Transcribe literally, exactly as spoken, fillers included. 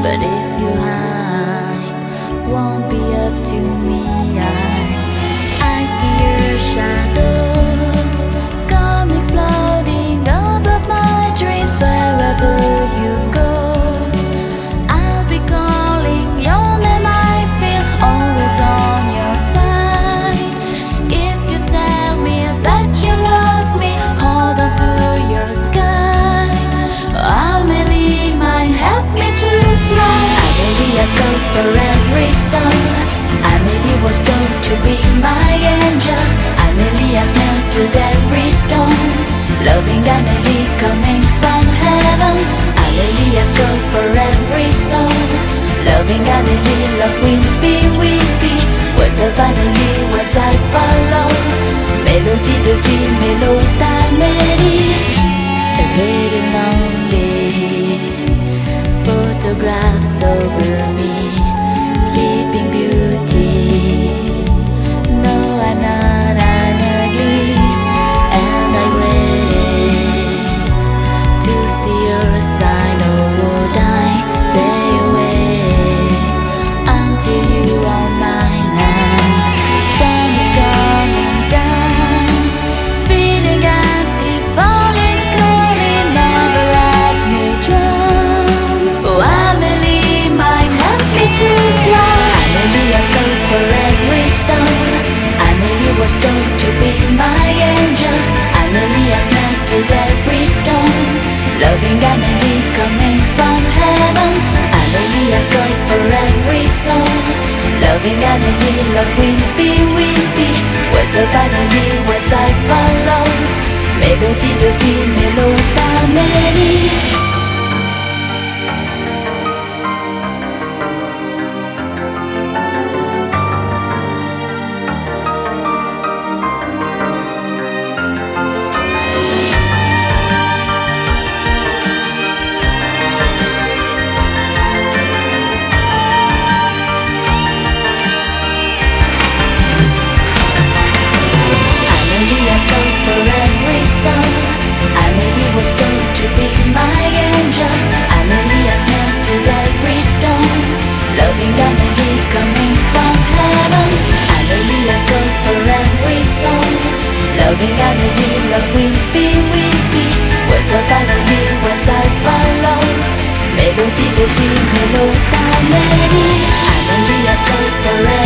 But if you hide, won't be up to me. I, I see your shadow coming floating above my dreams. Wherever you go, I'll be calling your name. I feel always on your side. If you tell me that you love me, hold on to your sky. I'll merely might help me to fly. Amelia's called for every song. Amelie was told to be my angel. Amelia's melted every stone. Loving Amelie coming from heaven. Amelia's called for every song. Loving Amelie, love will be, will be. Words of Amelie, words I follow. Mélodie de vie, mélode d'Amélie. A little lonely, photographs over me, sleeping beauty. No, I'm not, I'm ugly, and I wait to see your sign. Or would I stay away until you are mine? And dawn is coming down, feeling empty, falling slowly. Never let me drown. Oh, Amelie might help me to fly. Amelia's called for every song. Amelie was told to be my angel. Amelie has melted every stone. Loving Amelie coming from heaven. Amelie has called for every song. Loving Amelie, love will be, will be. Words of Amelie, words I follow. Mélodie de vie, mélode d'Amélie. Amelia's called for every song. Amelie was told to be my angel. Amelie has melted every stone. Loving Amelie coming from heaven. Amelie has called for every song. Loving Amelie, love will be, will be. Words of Amelie, words I follow. Mélodie de vie, mélode d'Amélie. Amelie has called for every